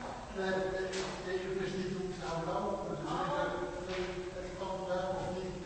Nee, ik wist niet hoe het zou lopen. Dus ik kan wel of niet.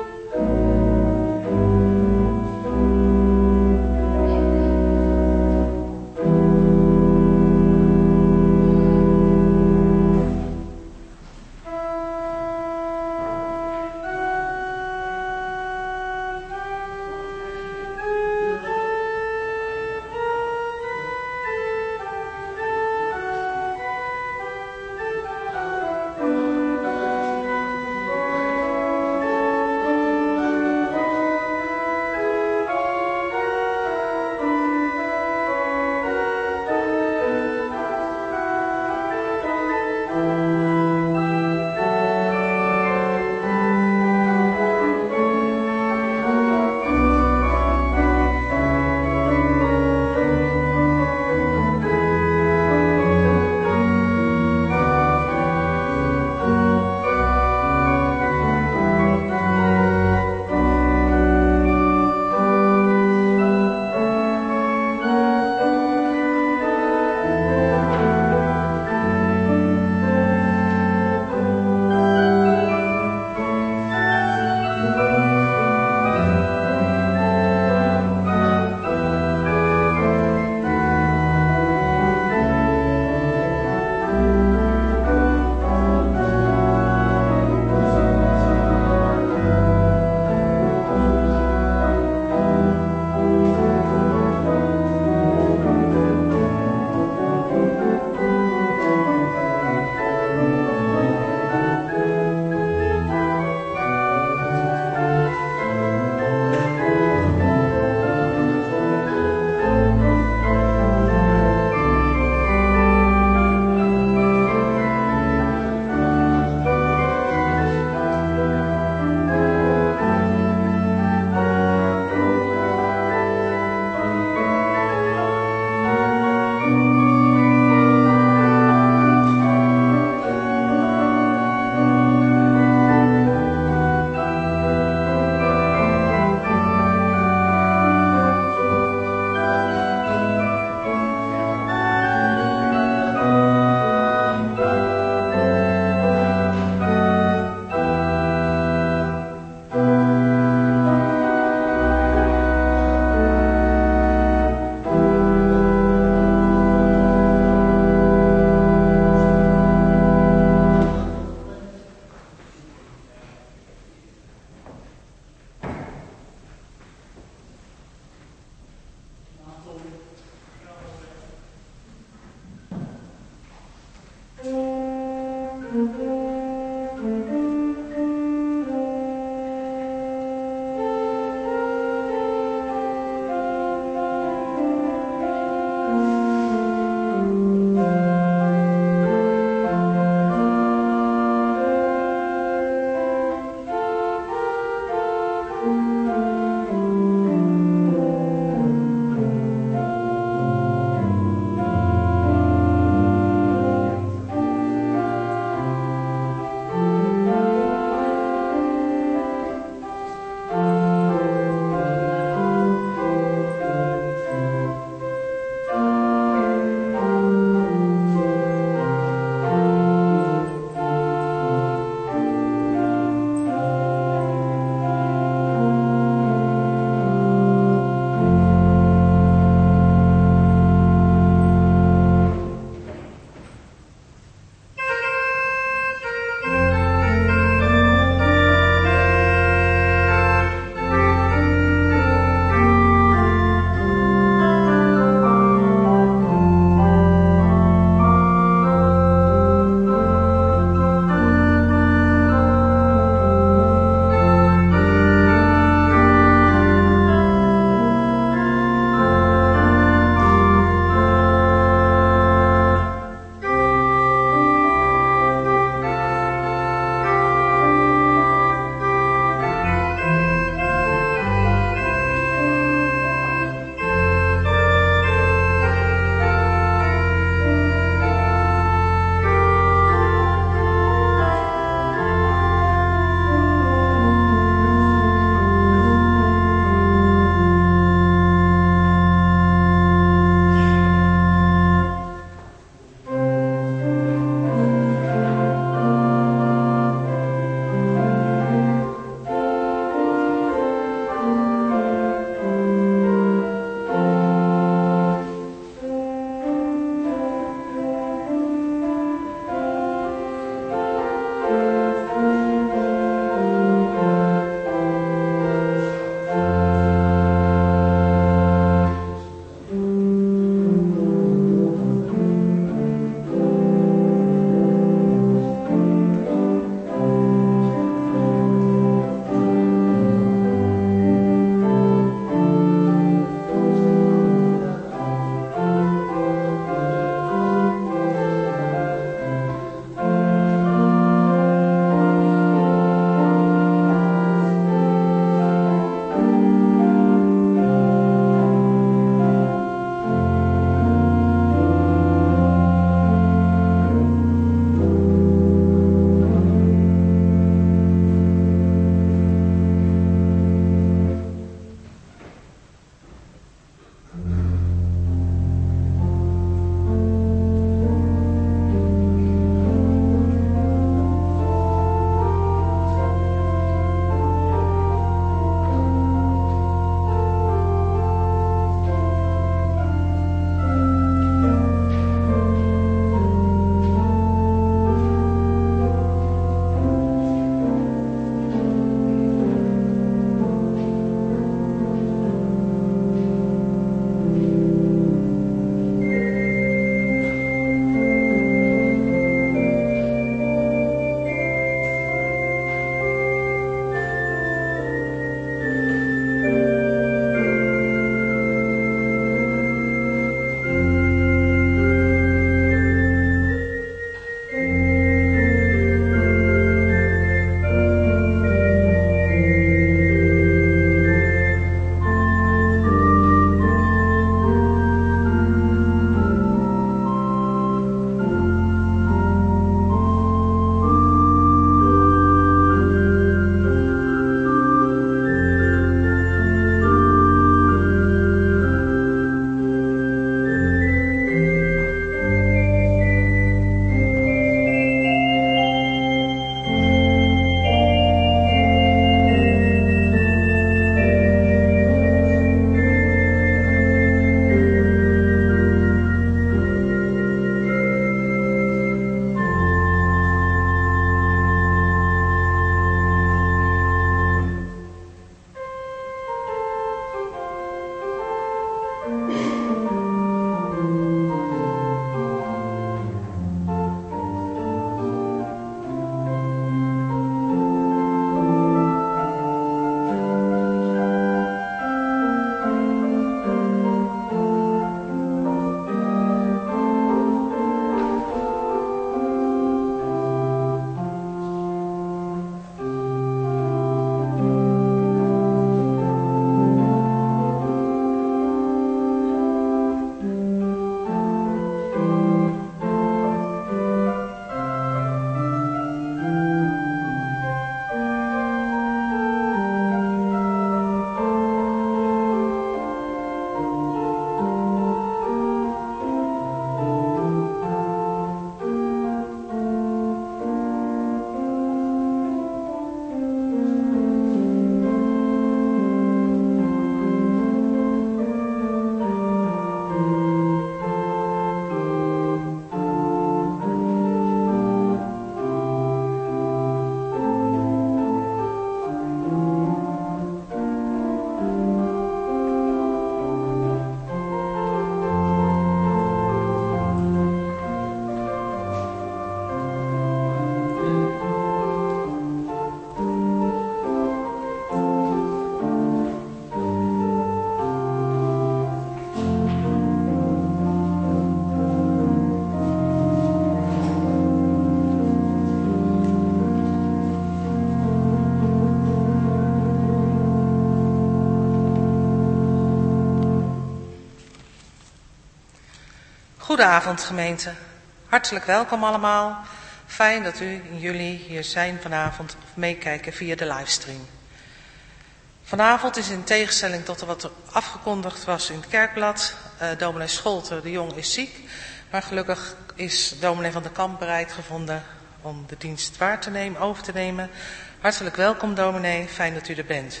Goedenavond gemeente, hartelijk welkom allemaal. Fijn dat u en jullie hier zijn vanavond of meekijken via de livestream. Vanavond is in tegenstelling tot wat er afgekondigd was in het kerkblad. Dominee Scholten de Jong is ziek, maar gelukkig is dominee Van der Kamp bereid gevonden om de dienst over te nemen. Hartelijk welkom dominee, fijn dat u er bent.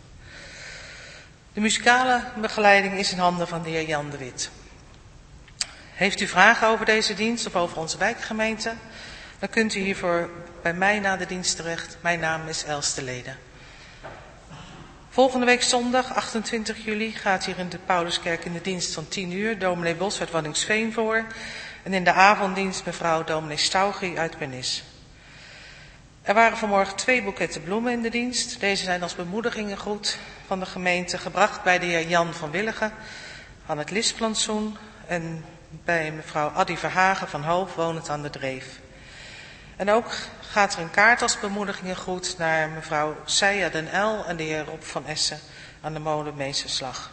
De muzikale begeleiding is in handen van de heer Jan de Wit. Heeft u vragen over deze dienst of over onze wijkgemeente? Dan kunt u hiervoor bij mij na de dienst terecht. Mijn naam is Els de Lede. Volgende week zondag 28 juli gaat hier in de Pauluskerk in de dienst van 10 uur dominee Bos uit Waddinxveen voor. En in de avonddienst mevrouw dominee Staugie uit Pernis. Er waren vanmorgen 2 boeketten bloemen in de dienst. Deze zijn als bemoedigingengroet van de gemeente gebracht bij de heer Jan van Willigen aan het Lisplantsoen en bij mevrouw Addy Verhagen van Hoof wonend aan de Dreef. En ook gaat er een kaart als bemoedigingengroet naar mevrouw Seija den El en de heer Rob van Essen aan de molen Meesterslag.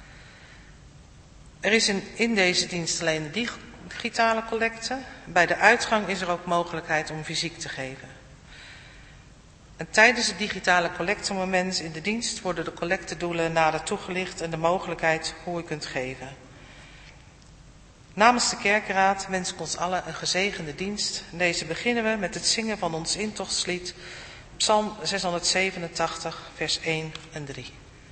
Er is in deze dienst alleen de digitale collecte. Bij de uitgang is er ook mogelijkheid om fysiek te geven. En tijdens het digitale collectemoment in de dienst worden de collectedoelen nader toegelicht en de mogelijkheid hoe u kunt geven. Namens de kerkraad wens ik ons allen een gezegende dienst. En deze beginnen we met het zingen van ons intochtslied, Psalm 687, vers 1 en 3.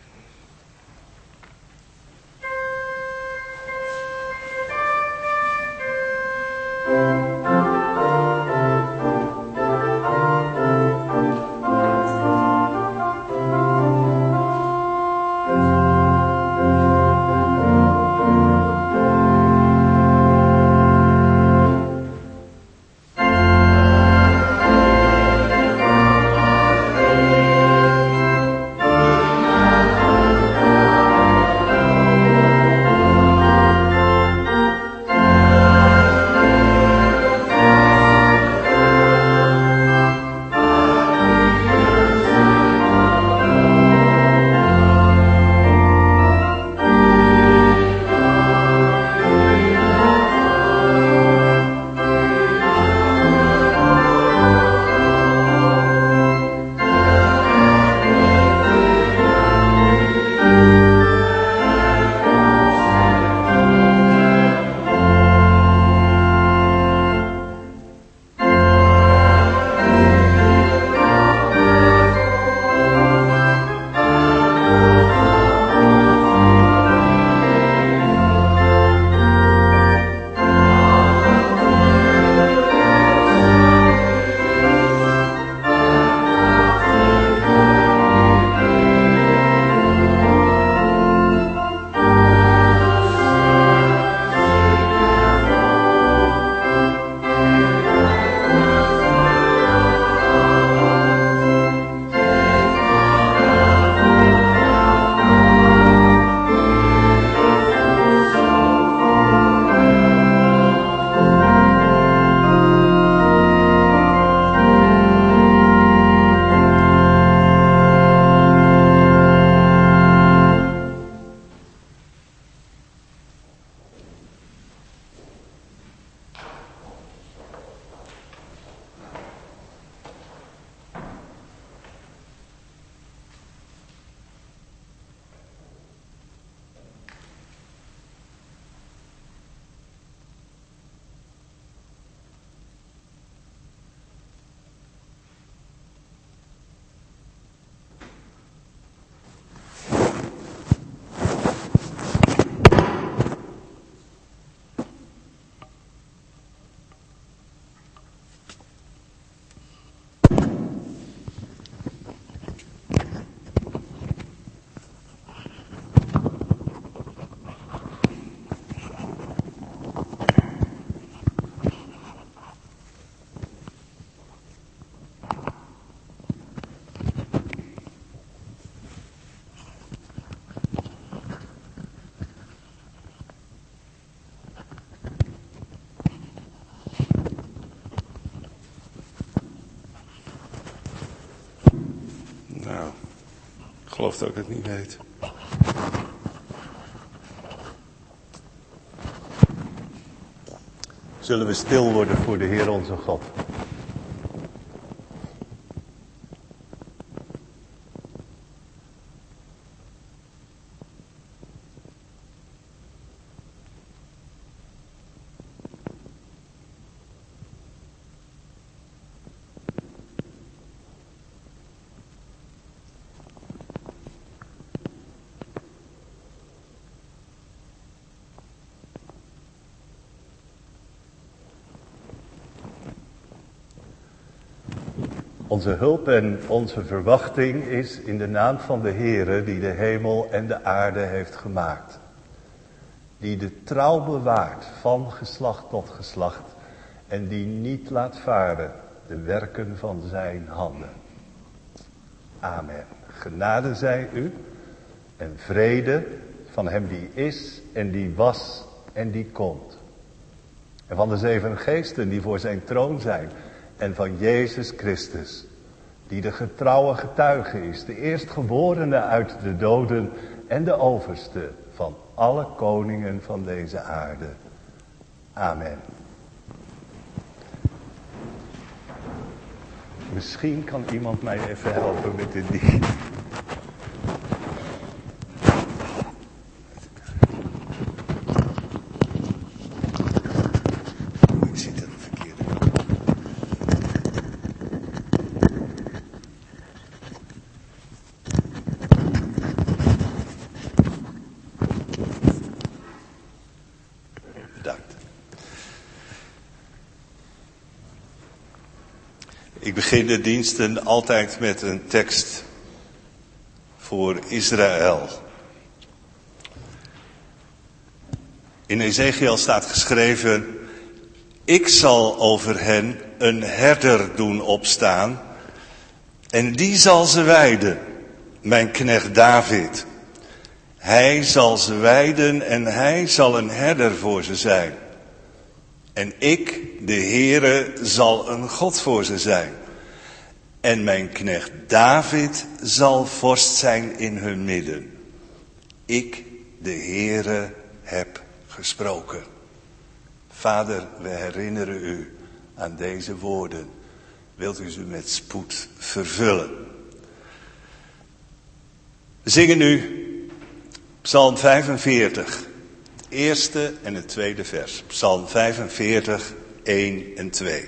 Ik geloof dat ik het niet weet. Zullen we stil worden voor de Heer onze God. Onze hulp en onze verwachting is in de naam van de Heere die de hemel en de aarde heeft gemaakt. Die de trouw bewaart van geslacht tot geslacht en die niet laat varen de werken van zijn handen. Amen. Genade zij u en vrede van hem die is en die was en die komt. En van de 7 geesten die voor zijn troon zijn. En van Jezus Christus, die de getrouwe getuige is, de eerstgeborene uit de doden en de overste van alle koningen van deze aarde. Amen. Misschien kan iemand mij even helpen met dit ding. Ik begin de diensten altijd met een tekst voor Israël. In Ezekiel staat geschreven: ik zal over hen een herder doen opstaan en die zal ze weiden, mijn knecht David. Hij zal ze weiden en hij zal een herder voor ze zijn. En ik, de Heere, zal een God voor ze zijn. En mijn knecht David zal vorst zijn in hun midden. Ik, de Heere, heb gesproken. Vader, we herinneren u aan deze woorden. Wilt u ze met spoed vervullen? We zingen nu Psalm 45. Het eerste en het tweede vers. Psalm 45, 1 en 2.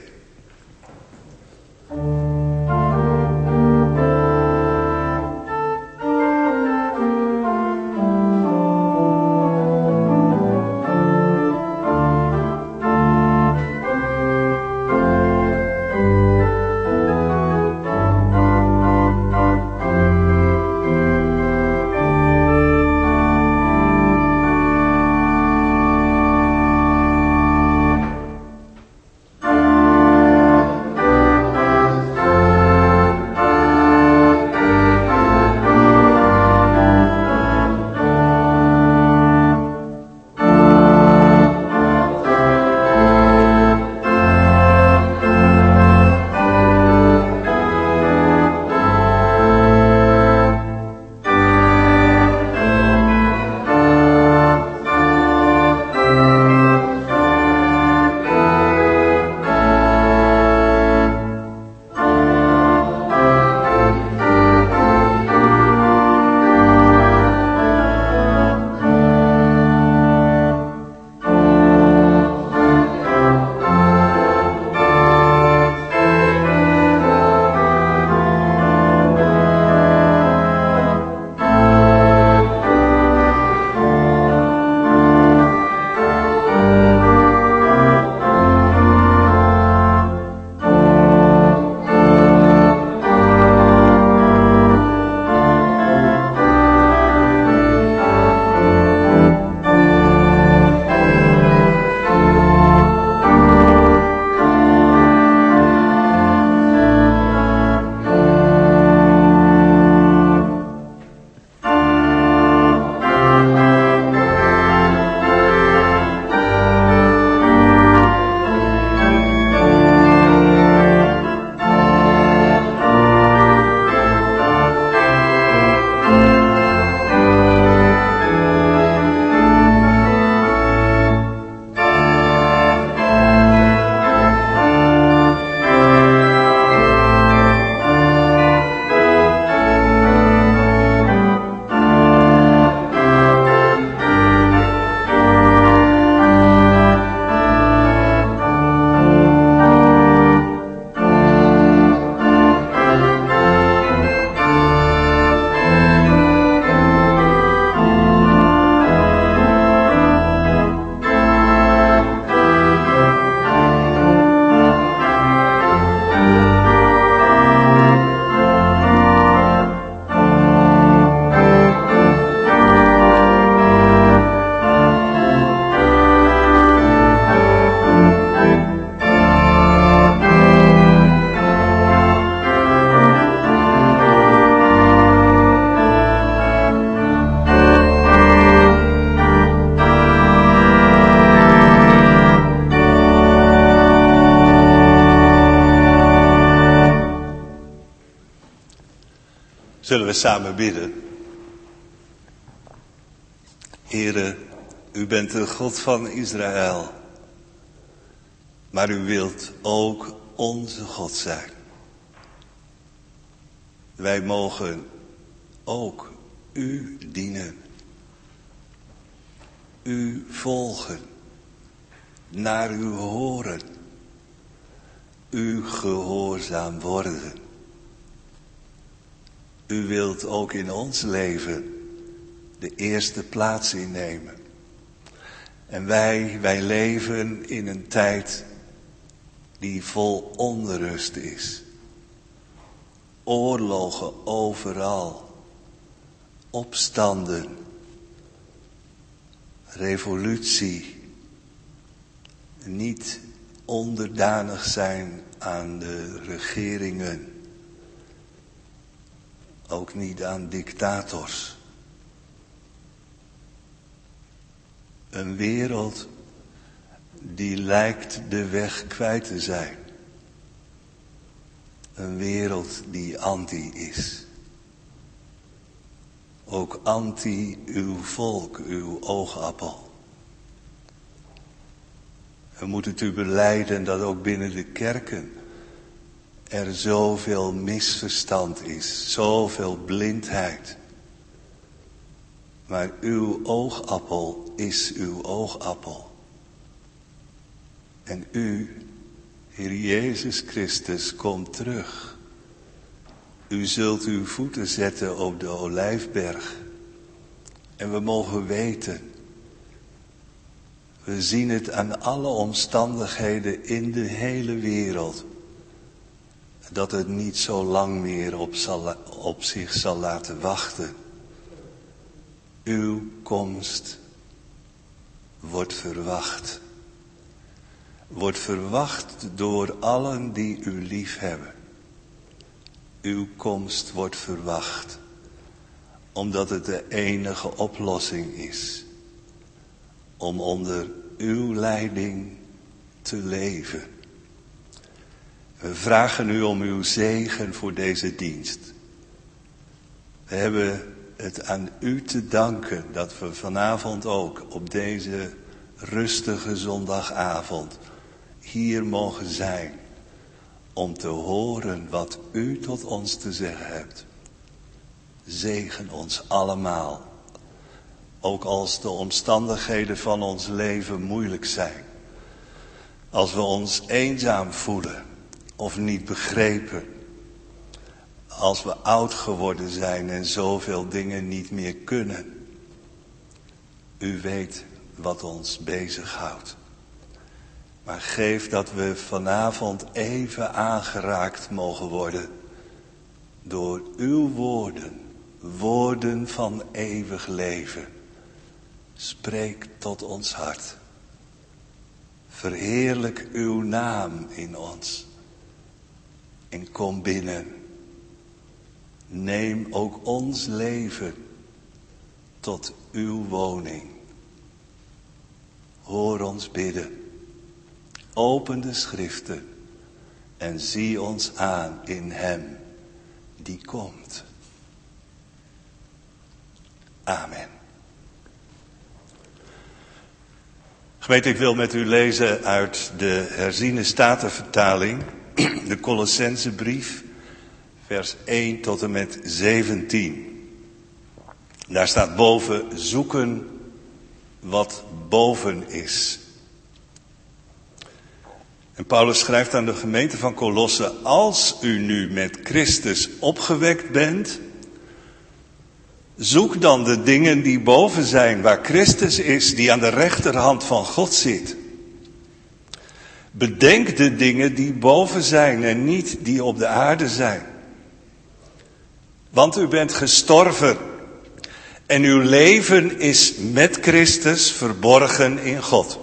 Zullen we samen bidden? Heere, u bent de God van Israël. Maar u wilt ook onze God zijn. Wij mogen ook u dienen. U volgen. Naar u horen. U gehoorzaam worden. U wilt ook in ons leven de eerste plaats innemen. En wij leven in een tijd die vol onrust is. Oorlogen overal. Opstanden. Revolutie. Niet onderdanig zijn aan de regeringen. Ook niet aan dictators. Een wereld die lijkt de weg kwijt te zijn. Een wereld die anti is. Ook anti uw volk, uw oogappel. We moeten het u belijden dat ook binnen de kerken er zoveel misverstand is, zoveel blindheid. Maar uw oogappel is uw oogappel. En u, Heer Jezus Christus, komt terug. U zult uw voeten zetten op de Olijfberg. En we mogen weten, we zien het aan alle omstandigheden in de hele wereld, dat het niet zo lang meer op zich zal laten wachten. Uw komst wordt verwacht. Wordt verwacht door allen die u lief hebben. Uw komst wordt verwacht, omdat het de enige oplossing is om onder uw leiding te leven. We vragen u om uw zegen voor deze dienst. We hebben het aan u te danken dat we vanavond ook op deze rustige zondagavond hier mogen zijn om te horen wat u tot ons te zeggen hebt. Zegen ons allemaal, ook als de omstandigheden van ons leven moeilijk zijn. Als we ons eenzaam voelen of niet begrepen. Als we oud geworden zijn en zoveel dingen niet meer kunnen. U weet wat ons bezighoudt. Maar geef dat we vanavond even aangeraakt mogen worden door uw woorden, woorden van eeuwig leven. Spreek tot ons hart. Verheerlijk uw naam in ons. En kom binnen. Neem ook ons leven tot uw woning. Hoor ons bidden. Open de schriften en zie ons aan in hem die komt. Amen. Gemeente, ik wil met u lezen uit de herziene statenvertaling, de Colossensebrief, vers 1 tot en met 17. Daar staat boven, zoeken wat boven is. En Paulus schrijft aan de gemeente van Colosse, als u nu met Christus opgewekt bent, zoek dan de dingen die boven zijn, waar Christus is, die aan de rechterhand van God zit. Bedenk de dingen die boven zijn en niet die op de aarde zijn. Want u bent gestorven en uw leven is met Christus verborgen in God.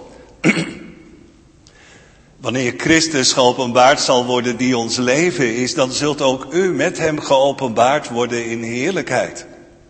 Wanneer Christus geopenbaard zal worden die ons leven is, dan zult ook u met hem geopenbaard worden in heerlijkheid.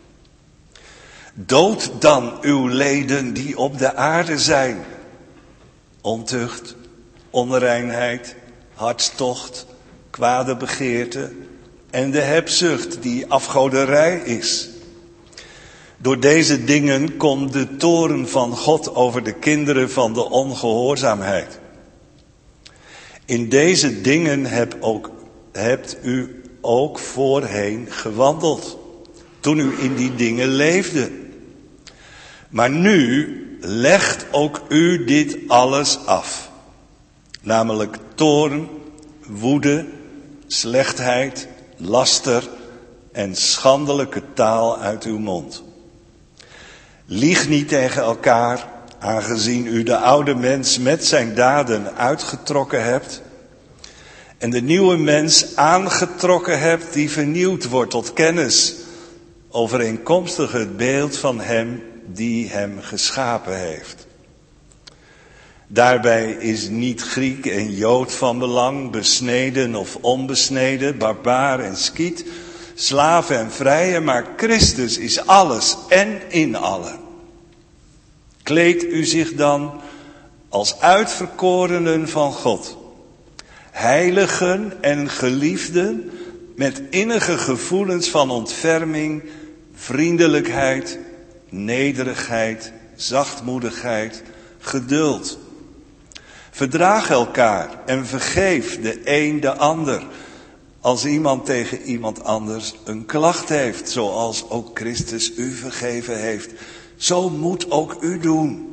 Dood dan uw leden die op de aarde zijn. Ontucht, onreinheid, hartstocht, kwade begeerte, en de hebzucht die afgoderij is. Door deze dingen komt de toorn van God over de kinderen van de ongehoorzaamheid. In deze dingen hebt u ook voorheen gewandeld, toen u in die dingen leefde. Maar nu legt ook u dit alles af. Namelijk toorn, woede, slechtheid, laster en schandelijke taal uit uw mond. Lieg niet tegen elkaar, aangezien u de oude mens met zijn daden uitgetrokken hebt en de nieuwe mens aangetrokken hebt die vernieuwd wordt tot kennis, overeenkomstig het beeld van hem die hem geschapen heeft. Daarbij is niet Griek en Jood van belang, besneden of onbesneden, barbaar en skiet, slaaf en vrije, maar Christus is alles en in allen. Kleed u zich dan als uitverkorenen van God, heiligen en geliefden, met innige gevoelens van ontferming, vriendelijkheid, nederigheid, zachtmoedigheid, geduld. Verdraag elkaar en vergeef de een de ander, als iemand tegen iemand anders een klacht heeft, zoals ook Christus u vergeven heeft. Zo moet ook u doen.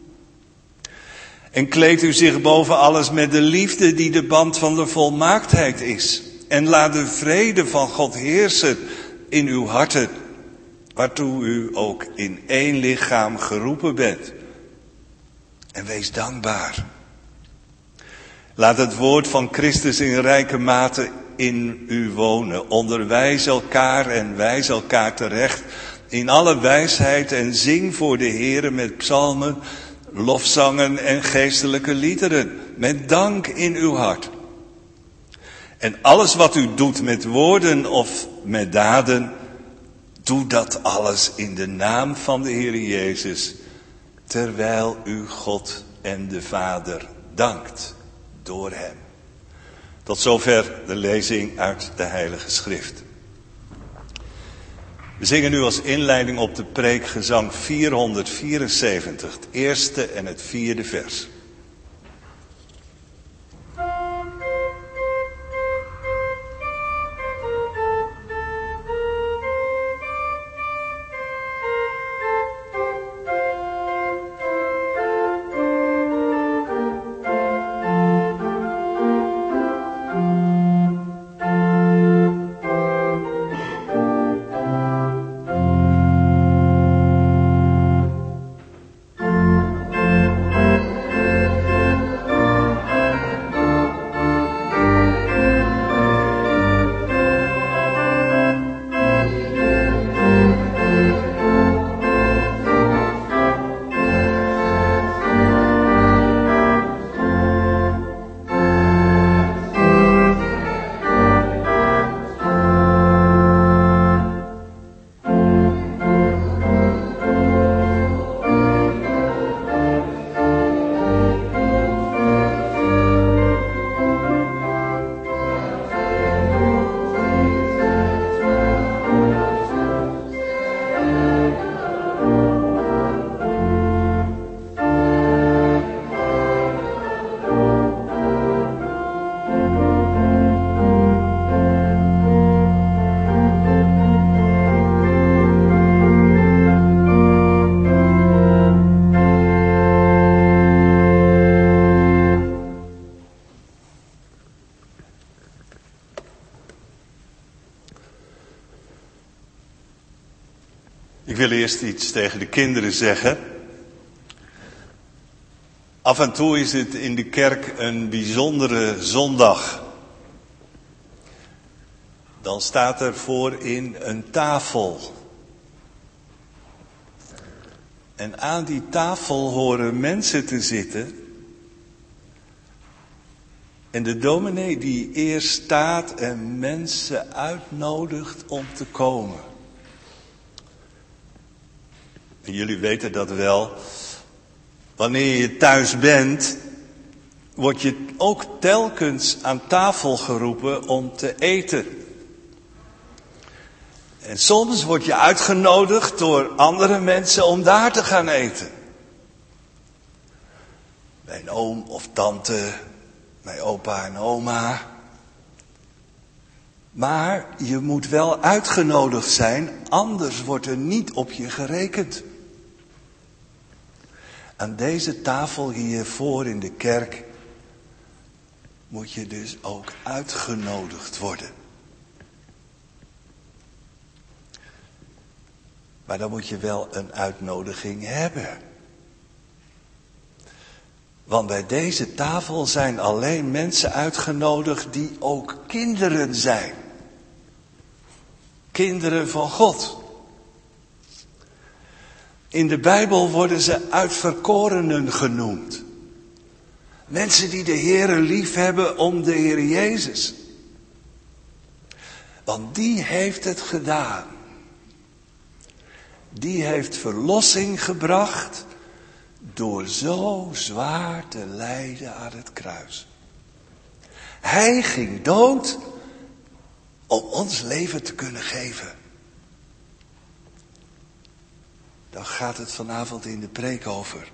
En kleed u zich boven alles met de liefde die de band van de volmaaktheid is. En laat de vrede van God heersen in uw harten, waartoe u ook in één lichaam geroepen bent. En wees dankbaar. Laat het woord van Christus in rijke mate in u wonen. Onderwijs elkaar en wijs elkaar terecht in alle wijsheid en zing voor de Heere met psalmen, lofzangen en geestelijke liederen, met dank in uw hart. En alles wat u doet met woorden of met daden, doe dat alles in de naam van de Heere Jezus, terwijl u God en de Vader dankt door hem. Tot zover de lezing uit de Heilige Schrift. We zingen nu als inleiding op de preek gezang 474, het eerste en het vierde vers. Ik wil eerst iets tegen de kinderen zeggen. Af en toe is het in de kerk een bijzondere zondag. Dan staat er voorin een tafel. En aan die tafel horen mensen te zitten. En de dominee die eerst staat en mensen uitnodigt om te komen. En jullie weten dat wel. Wanneer je thuis bent, word je ook telkens aan tafel geroepen om te eten. En soms word je uitgenodigd door andere mensen om daar te gaan eten. Bij een oom of tante, bij opa en oma. Maar je moet wel uitgenodigd zijn, anders wordt er niet op je gerekend. Aan deze tafel hiervoor in de kerk moet je dus ook uitgenodigd worden. Maar dan moet je wel een uitnodiging hebben. Want bij deze tafel zijn alleen mensen uitgenodigd die ook kinderen zijn. Kinderen van God. In de Bijbel worden ze uitverkorenen genoemd. Mensen die de Heere lief hebben om de Heer Jezus. Want die heeft het gedaan. Die heeft verlossing gebracht door zo zwaar te lijden aan het kruis. Hij ging dood om ons leven te kunnen geven. Daar gaat het vanavond in de preek over.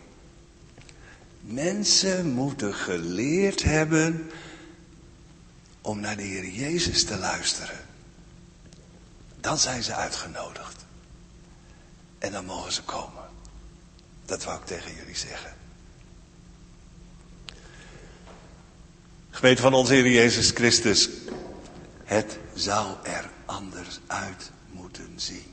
Mensen moeten geleerd hebben om naar de Heer Jezus te luisteren. Dan zijn ze uitgenodigd. En dan mogen ze komen. Dat wou ik tegen jullie zeggen. Gemeente van onze Heer Jezus Christus. Het zou er anders uit moeten zien.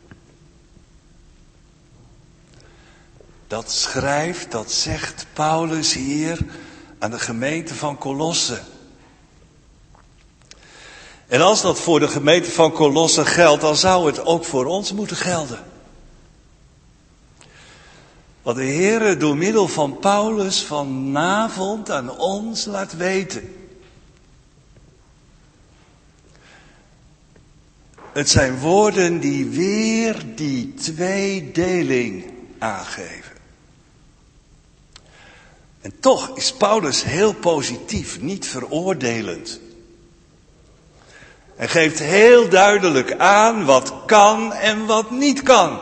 Dat schrijft, dat zegt Paulus hier aan de gemeente van Kolosse. En als dat voor de gemeente van Kolosse geldt, dan zou het ook voor ons moeten gelden. Wat de Heere door middel van Paulus vanavond aan ons laat weten. Het zijn woorden die weer die tweedeling aangeven. En toch is Paulus heel positief, niet veroordelend. Hij geeft heel duidelijk aan wat kan en wat niet kan.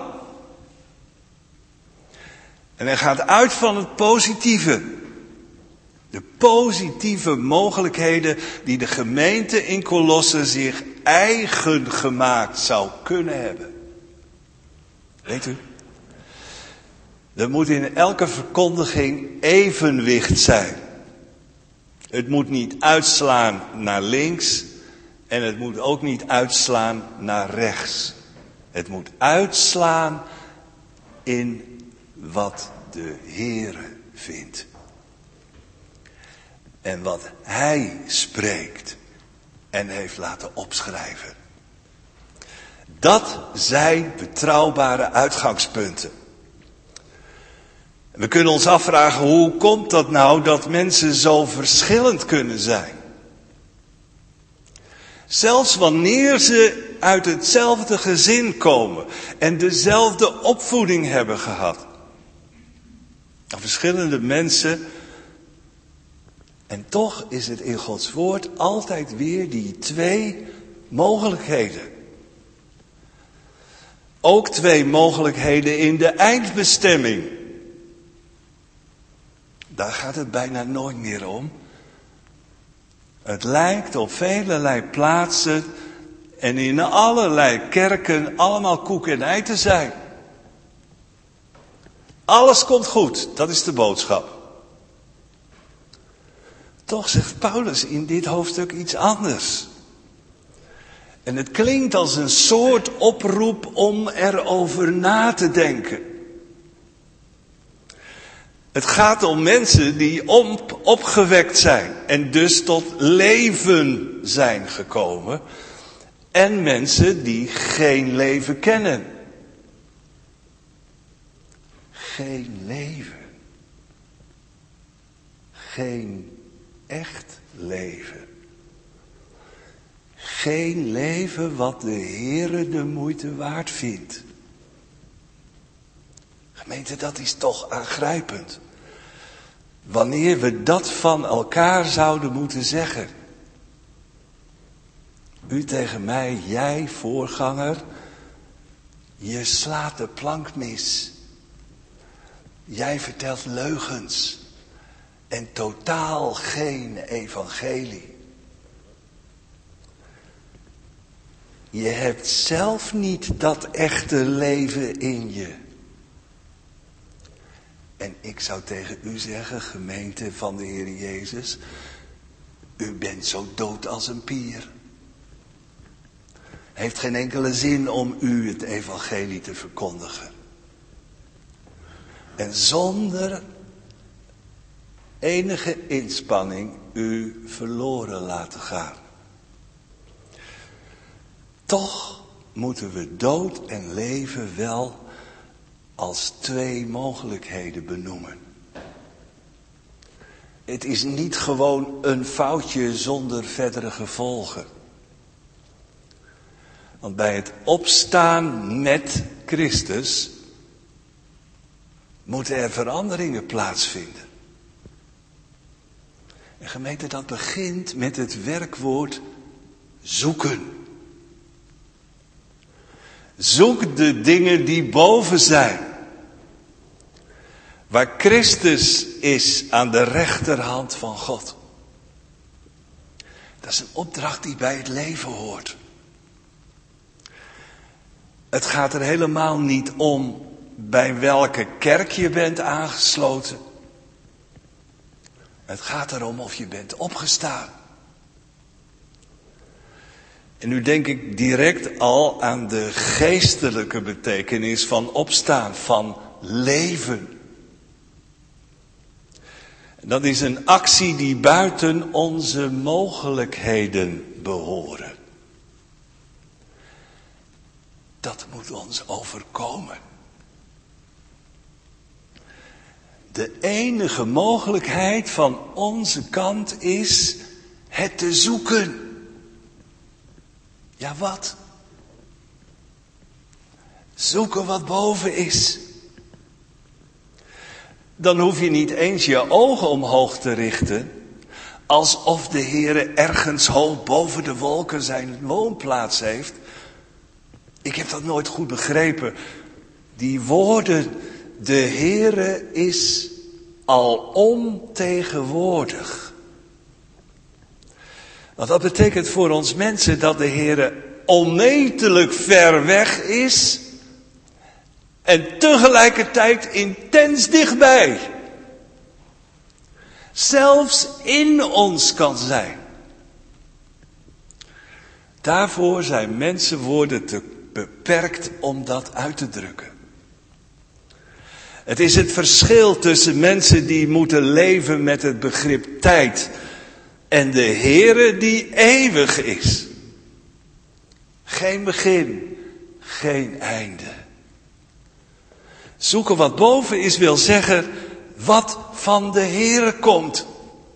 En hij gaat uit van het positieve. De positieve mogelijkheden die de gemeente in Kolosse zich eigen gemaakt zou kunnen hebben. Weet u? Er moet in elke verkondiging evenwicht zijn. Het moet niet uitslaan naar links en het moet ook niet uitslaan naar rechts. Het moet uitslaan in wat de Heere vindt. En wat Hij spreekt en heeft laten opschrijven. Dat zijn betrouwbare uitgangspunten. We kunnen ons afvragen, hoe komt dat nou dat mensen zo verschillend kunnen zijn? Zelfs wanneer ze uit hetzelfde gezin komen en dezelfde opvoeding hebben gehad. Verschillende mensen. En toch is het in Gods woord altijd weer die twee mogelijkheden. Ook twee mogelijkheden in de eindbestemming. Daar gaat het bijna nooit meer om. Het lijkt op velelei plaatsen en in allerlei kerken allemaal koek en ei te zijn. Alles komt goed, dat is de boodschap. Toch zegt Paulus in dit hoofdstuk iets anders. En het klinkt als een soort oproep om erover na te denken. Het gaat om mensen die opgewekt zijn en dus tot leven zijn gekomen. En mensen die geen leven kennen. Geen leven. Geen echt leven. Geen leven wat de Heere de moeite waard vindt. Gemeente, dat is toch aangrijpend. Wanneer we dat van elkaar zouden moeten zeggen. U tegen mij, jij voorganger, Je slaat de plank mis. Jij vertelt leugens. En totaal geen evangelie. Je hebt zelf niet dat echte leven in je. En ik zou tegen u zeggen, gemeente van de Heer Jezus, u bent zo dood als een pier. Heeft geen enkele zin om u het evangelie te verkondigen. En zonder enige inspanning u verloren laten gaan. Toch moeten we dood en leven wel als twee mogelijkheden benoemen. Het is niet gewoon een foutje zonder verdere gevolgen. Want bij het opstaan met Christus moeten er veranderingen plaatsvinden. En gemeente, dat begint met het werkwoord zoeken. Zoek de dingen die boven zijn. Waar Christus is aan de rechterhand van God. Dat is een opdracht die bij het leven hoort. Het gaat er helemaal niet om bij welke kerk je bent aangesloten. Het gaat erom of je bent opgestaan. En nu denk ik direct al aan de geestelijke betekenis van opstaan, van leven. Dat is een actie die buiten onze mogelijkheden behoren. Dat moet ons overkomen. De enige mogelijkheid van onze kant is het te zoeken. Ja, wat? Zoeken wat boven is. Dan hoef je niet eens je ogen omhoog te richten, alsof de Heere ergens hoog boven de wolken zijn woonplaats heeft. Ik heb dat nooit goed begrepen. Die woorden, de Heere is alomtegenwoordig. Want dat betekent voor ons mensen dat de Heere onmetelijk ver weg is en tegelijkertijd intens dichtbij. Zelfs in ons kan zijn. Daarvoor zijn mensenwoorden te beperkt om dat uit te drukken. Het is het verschil tussen mensen die moeten leven met het begrip tijd en de Heere die eeuwig is. Geen begin, geen einde. Zoeken wat boven is wil zeggen wat van de Heere komt.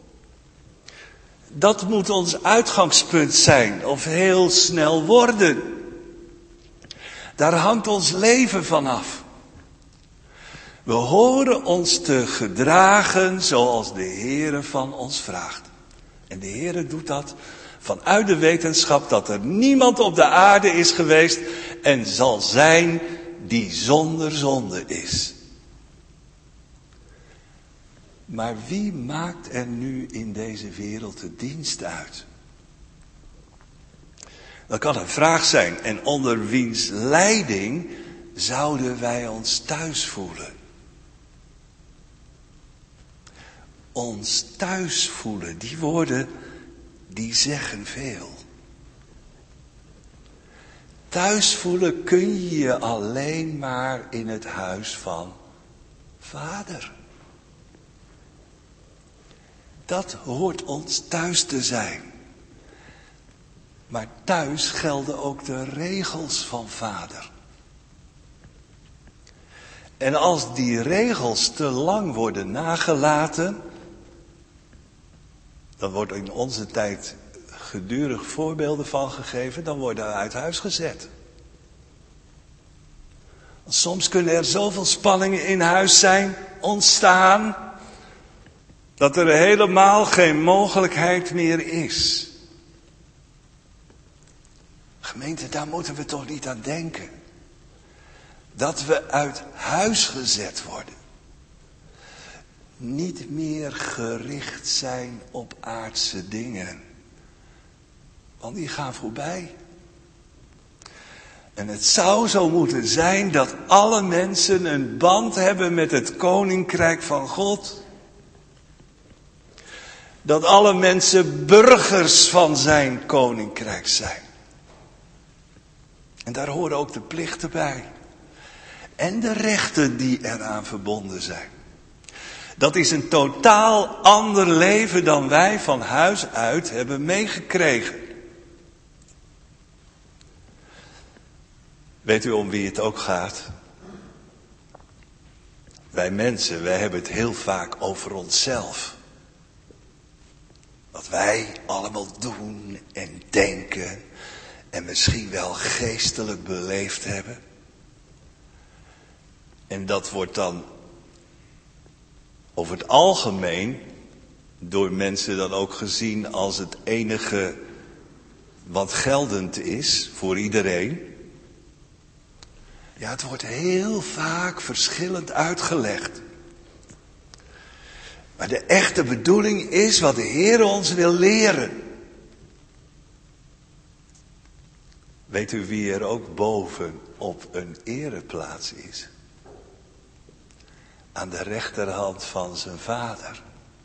Dat moet ons uitgangspunt zijn of heel snel worden. Daar hangt ons leven van af. We horen ons te gedragen zoals de Heere van ons vraagt. En de Heere doet dat vanuit de wetenschap dat er niemand op de aarde is geweest en zal zijn die zonder zonde is. Maar wie maakt er nu in deze wereld de dienst uit? Dat kan een vraag zijn. En onder wiens leiding zouden wij ons thuis voelen? Ons thuis voelen, die woorden, die zeggen veel. Thuis voelen kun je je alleen maar in het huis van Vader. Dat hoort ons thuis te zijn. Maar thuis gelden ook de regels van Vader. En als die regels te lang worden nagelaten, dan wordt in onze tijd gedurig voorbeelden van gegeven, dan worden we uit huis gezet. Soms kunnen er zoveel spanningen in huis zijn, ontstaan, dat er helemaal geen mogelijkheid meer is. Gemeente, daar moeten we toch niet aan denken. Dat we uit huis gezet worden. Niet meer gericht zijn op aardse dingen. Want die gaan voorbij. En het zou zo moeten zijn dat alle mensen een band hebben met het koninkrijk van God. Dat alle mensen burgers van zijn koninkrijk zijn. En daar horen ook de plichten bij. En de rechten die eraan verbonden zijn. Dat is een totaal ander leven dan wij van huis uit hebben meegekregen. Weet u om wie het ook gaat? Wij mensen, wij hebben het heel vaak over onszelf. Wat wij allemaal doen en denken en misschien wel geestelijk beleefd hebben. En dat wordt dan over het algemeen door mensen dan ook gezien als het enige wat geldend is voor iedereen. Ja, het wordt heel vaak verschillend uitgelegd. Maar de echte bedoeling is wat de Heer ons wil leren. Weet u wie er ook boven op een ereplaats is? Aan de rechterhand van zijn Vader.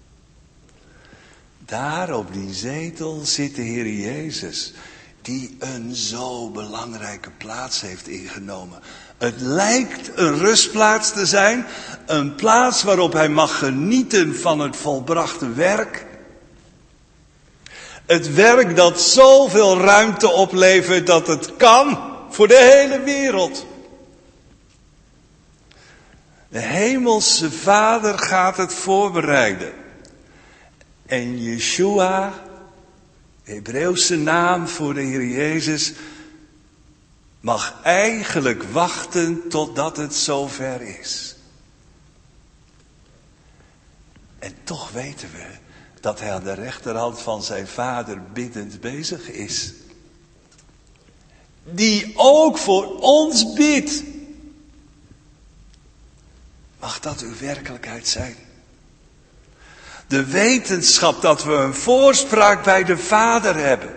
Daar op die zetel zit de Heer Jezus, die een zo belangrijke plaats heeft ingenomen. Het lijkt een rustplaats te zijn, een plaats waarop hij mag genieten van het volbrachte werk. Het werk dat zoveel ruimte oplevert dat het kan voor de hele wereld. De hemelse Vader gaat het voorbereiden. En Yeshua, de Hebreeuwse naam voor de Heer Jezus, mag eigenlijk wachten totdat het zover is. En toch weten we dat hij aan de rechterhand van zijn Vader biddend bezig is. Die ook voor ons bidt. Mag dat uw werkelijkheid zijn? De wetenschap dat we een voorspraak bij de Vader hebben.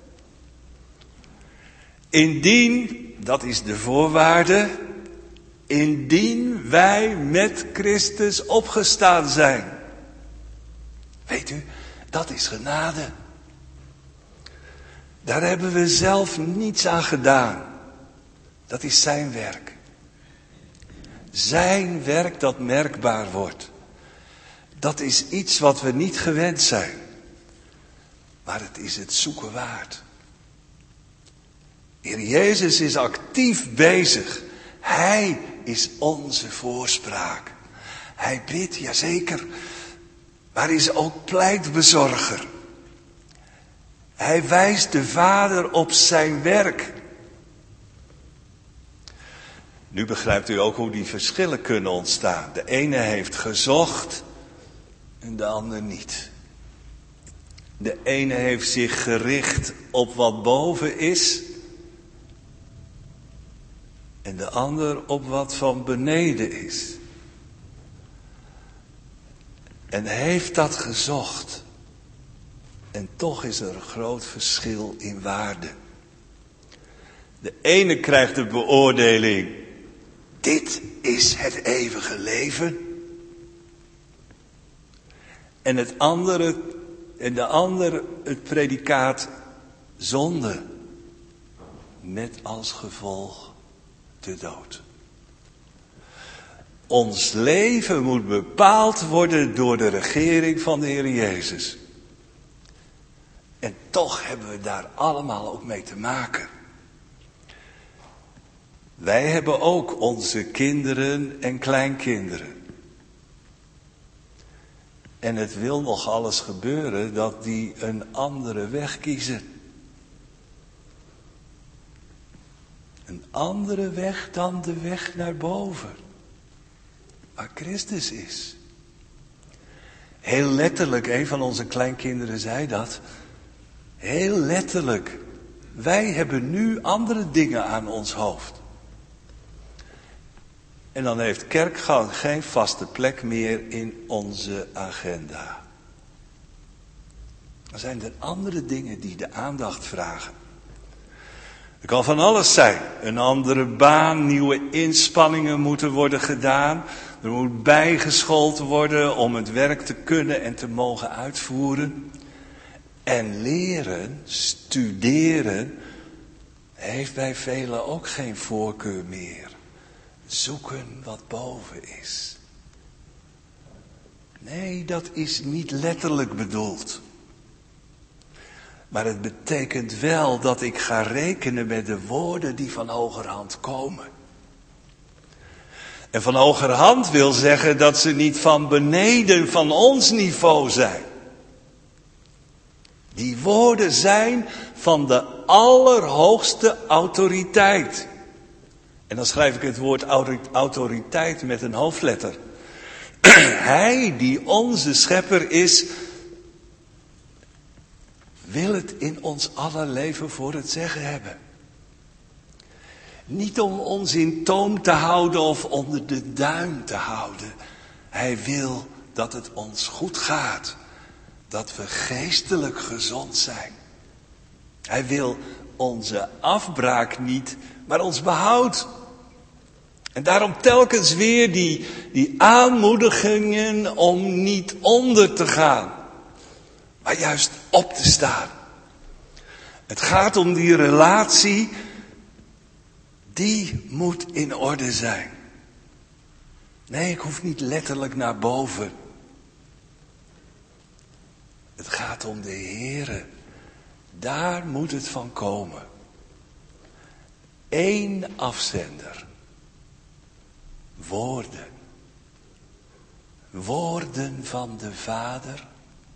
Indien, dat is de voorwaarde, indien wij met Christus opgestaan zijn. Weet u, dat is genade. Daar hebben we zelf niets aan gedaan. Dat is zijn werk. Zijn werk dat merkbaar wordt. Dat is iets wat we niet gewend zijn. Maar het is het zoeken waard. Heer Jezus is actief bezig. Hij is onze voorspraak. Hij bidt, jazeker, maar is ook pleitbezorger. Hij wijst de Vader op zijn werk. Nu begrijpt u ook hoe die verschillen kunnen ontstaan. De ene heeft gezocht en de ander niet. De ene heeft zich gericht op wat boven is en de ander op wat van beneden is. En heeft dat gezocht. En toch is er een groot verschil in waarde. De ene krijgt de beoordeling: dit is het eeuwige leven. En de ander het predicaat zonde. Met als gevolg de dood. Ons leven moet bepaald worden door de regering van de Heer Jezus. En toch hebben we daar allemaal ook mee te maken. Wij hebben ook onze kinderen en kleinkinderen. En het wil nog alles gebeuren dat die een andere weg kiezen. Een andere weg dan de weg naar boven. Waar Christus is. Heel letterlijk, een van onze kleinkinderen zei dat. Heel letterlijk. Wij hebben nu andere dingen aan ons hoofd. En dan heeft kerkgang geen vaste plek meer in onze agenda. Dan zijn er andere dingen die de aandacht vragen. Er kan van alles zijn. Een andere baan, nieuwe inspanningen moeten worden gedaan. Er moet bijgeschoold worden om het werk te kunnen en te mogen uitvoeren. En leren, studeren, heeft bij velen ook geen voorkeur meer. Zoeken wat boven is. Nee, dat is niet letterlijk bedoeld. Maar het betekent wel dat ik ga rekenen met de woorden die van hogerhand komen. En van hogerhand wil zeggen dat ze niet van beneden van ons niveau zijn. Die woorden zijn van de allerhoogste autoriteit. En dan schrijf ik het woord autoriteit met een hoofdletter. Hij die onze schepper is, wil het in ons aller leven voor het zeggen hebben. Niet om ons in toom te houden of onder de duim te houden. Hij wil dat het ons goed gaat. Dat we geestelijk gezond zijn. Hij wil onze afbraak niet, maar ons behoud. En daarom telkens weer die aanmoedigingen om niet onder te gaan. Maar juist op te staan. Het gaat om die relatie. Die moet in orde zijn. Nee, ik hoef niet letterlijk naar boven. Het gaat om de Heere. Daar moet het van komen. Eén afzender. Woorden. Woorden van de Vader.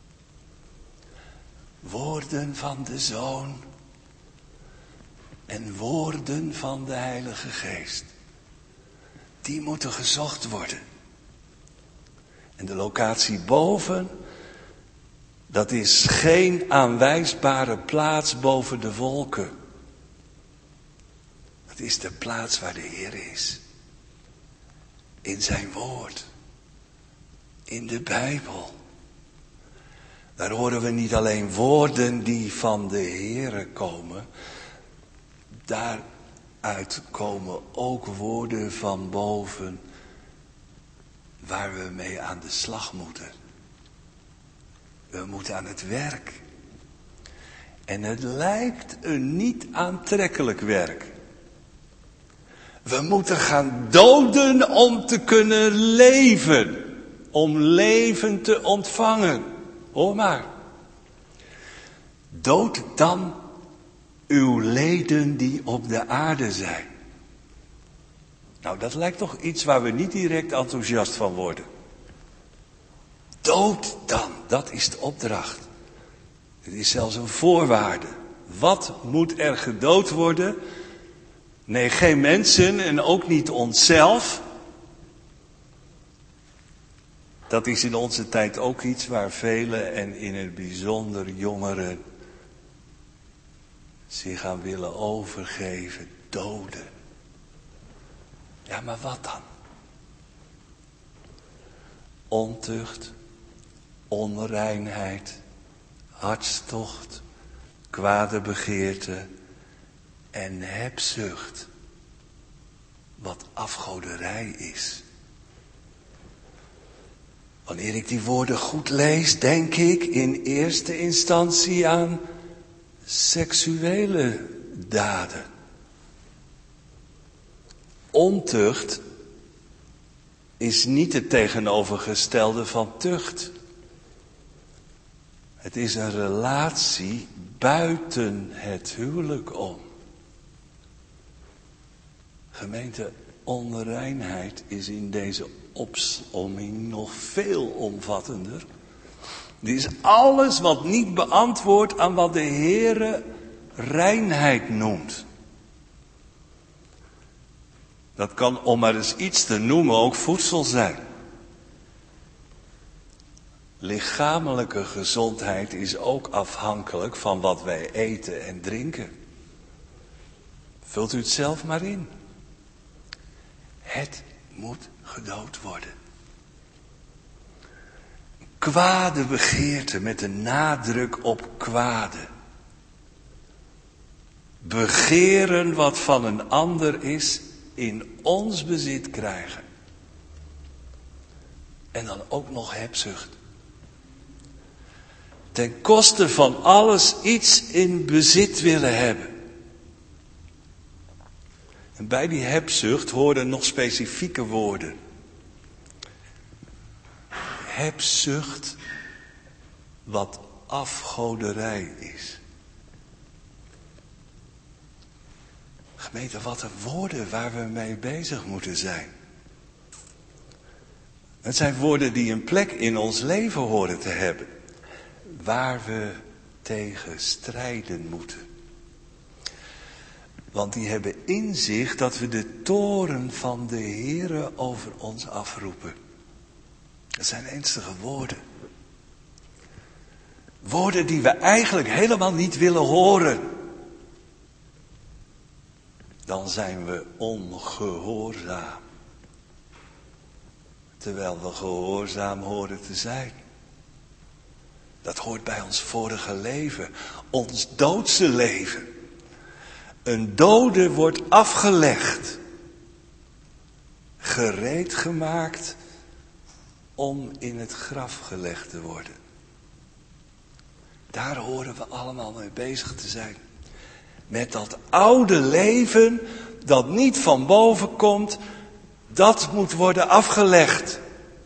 Woorden van de Zoon. En woorden van de Heilige Geest. Die moeten gezocht worden. En de locatie boven, dat is geen aanwijsbare plaats boven de wolken. Het is de plaats waar de Heer is. In zijn woord. In de Bijbel. Daar horen we niet alleen woorden die van de Heere komen. Daaruit komen ook woorden van boven waar we mee aan de slag moeten. We moeten aan het werk. En het lijkt een niet aantrekkelijk werk. We moeten gaan doden om te kunnen leven. Om leven te ontvangen. Hoor maar. Dood dan uw leden die op de aarde zijn. Nou, dat lijkt toch iets waar we niet direct enthousiast van worden. Dood dan, dat is de opdracht. Het is zelfs een voorwaarde. Wat moet er gedood worden? Nee, geen mensen en ook niet onszelf. Dat is in onze tijd ook iets waar velen en in het bijzonder jongeren zich aan willen overgeven, doden. Ja, maar wat dan? Ontucht, onreinheid, hartstocht, kwade begeerte en hebzucht. Wat afgoderij is. Wanneer ik die woorden goed lees, denk ik in eerste instantie aan seksuele daden. Ontucht is niet het tegenovergestelde van tucht. Het is een relatie buiten het huwelijk om. Gemeente, onreinheid is in deze opsomming nog veel omvattender. Dit is alles wat niet beantwoordt aan wat de Heere reinheid noemt. Dat kan, om maar eens iets te noemen, ook voedsel zijn. Lichamelijke gezondheid is ook afhankelijk van wat wij eten en drinken. Vult u het zelf maar in. Het moet gedood worden. Kwade begeerte met een nadruk op kwade. Begeren wat van een ander is, in ons bezit krijgen. En dan ook nog hebzucht. Ten koste van alles iets in bezit willen hebben. En bij die hebzucht horen nog specifieke woorden. Hebzucht wat afgoderij is. Gemeente, wat een woorden waar we mee bezig moeten zijn. Het zijn woorden die een plek in ons leven horen te hebben. Waar we tegen strijden moeten. Want die hebben in zich dat we de toorn van de Heere over ons afroepen. Dat zijn ernstige woorden. Woorden die we eigenlijk helemaal niet willen horen. Dan zijn we ongehoorzaam. Terwijl we gehoorzaam horen te zijn. Dat hoort bij ons vorige leven. Ons doodse leven. Een dode wordt afgelegd. Gereed gemaakt om in het graf gelegd te worden. Daar horen we allemaal mee bezig te zijn. Met dat oude leven dat niet van boven komt, dat moet worden afgelegd.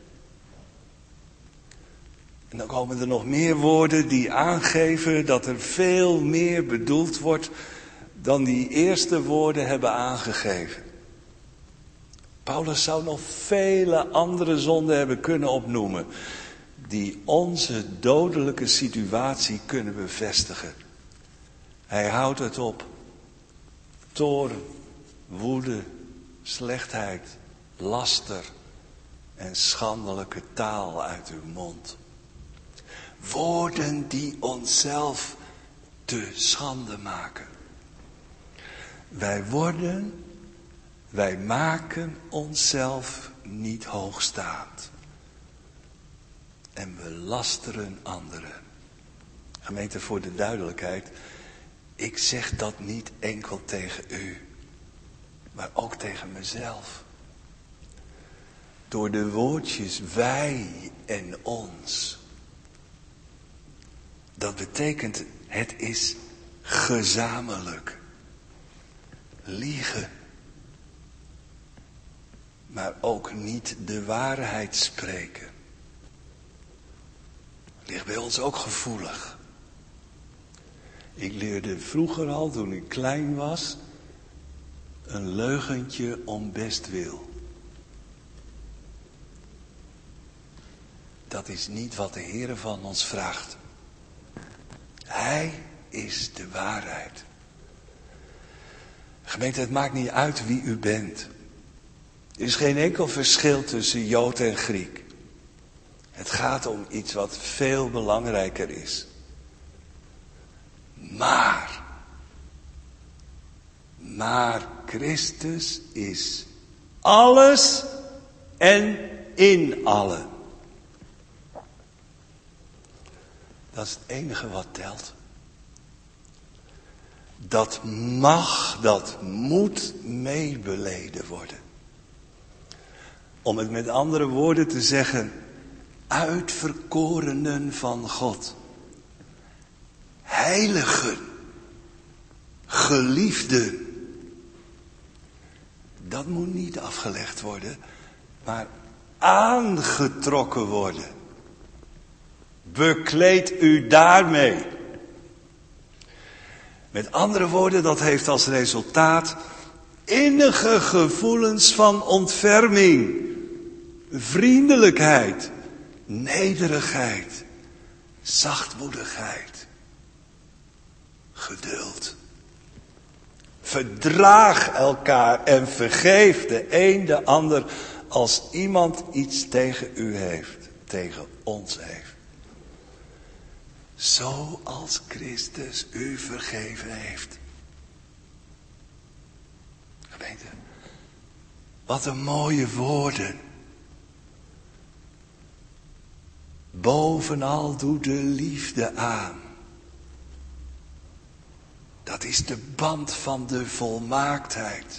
En dan komen er nog meer woorden die aangeven dat er veel meer bedoeld wordt dan die eerste woorden hebben aangegeven. Paulus zou nog vele andere zonden hebben kunnen opnoemen die onze dodelijke situatie kunnen bevestigen. Hij houdt het op. Toorn, woede, slechtheid, laster en schandelijke taal uit uw mond. Woorden die onszelf te schande maken. Wij maken onszelf niet hoogstaand. En we lasteren anderen. Gemeente, voor de duidelijkheid. Ik zeg dat niet enkel tegen u. Maar ook tegen mezelf. Door de woordjes wij en ons. Dat betekent, het is gezamenlijk. Liegen. Maar ook niet de waarheid spreken. Ligt bij ons ook gevoelig. Ik leerde vroeger al, toen ik klein was, een leugentje om bestwil. Dat is niet wat de Heere van ons vraagt. Hij is de waarheid. Gemeente, het maakt niet uit wie u bent. Er is geen enkel verschil tussen Jood en Griek. Het gaat om iets wat veel belangrijker is. Maar Christus is alles en in allen. Dat is het enige wat telt. Dat mag, dat moet meebeleden worden. Om het met andere woorden te zeggen, uitverkorenen van God. Heiligen, geliefden. Dat moet niet afgelegd worden, maar aangetrokken worden. Bekleed u daarmee. Met andere woorden, dat heeft als resultaat innige gevoelens van ontferming, vriendelijkheid, nederigheid, zachtmoedigheid, geduld. Verdraag elkaar en vergeef de een de ander als iemand iets tegen u heeft, tegen ons heeft. Zoals Christus u vergeven heeft. Gemeente, Wat een mooie woorden. Bovenal doe de liefde aan. Dat is de band van de volmaaktheid.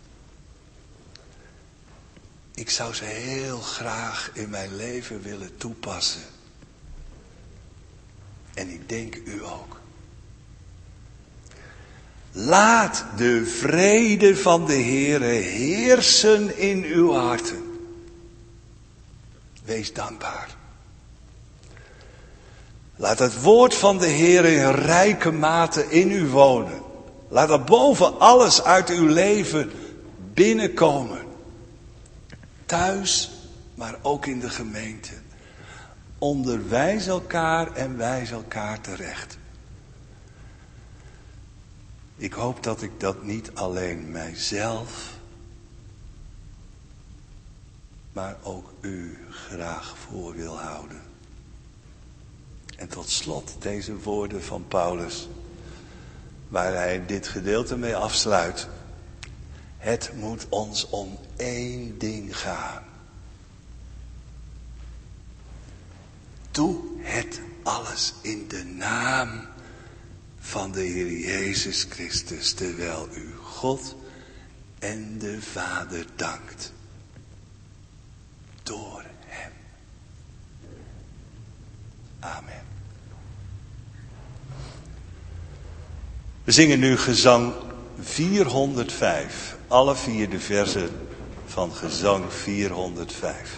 Ik zou ze heel graag in mijn leven willen toepassen. En ik denk u ook. Laat de vrede van de Heere heersen in uw harten. Wees dankbaar. Laat het woord van de Heere in rijke mate in u wonen. Laat dat boven alles uit uw leven binnenkomen. Thuis, maar ook in de gemeente. Onderwijs elkaar en wijs elkaar terecht. Ik hoop dat ik dat niet alleen mijzelf, maar ook u graag voor wil houden. En tot slot deze woorden van Paulus, waar hij dit gedeelte mee afsluit. Het moet ons om één ding gaan. Doe het alles in de naam van de Heer Jezus Christus, terwijl u God en de Vader dankt. Door hem. Amen. We zingen nu gezang 405. Alle 4 de versen van gezang 405.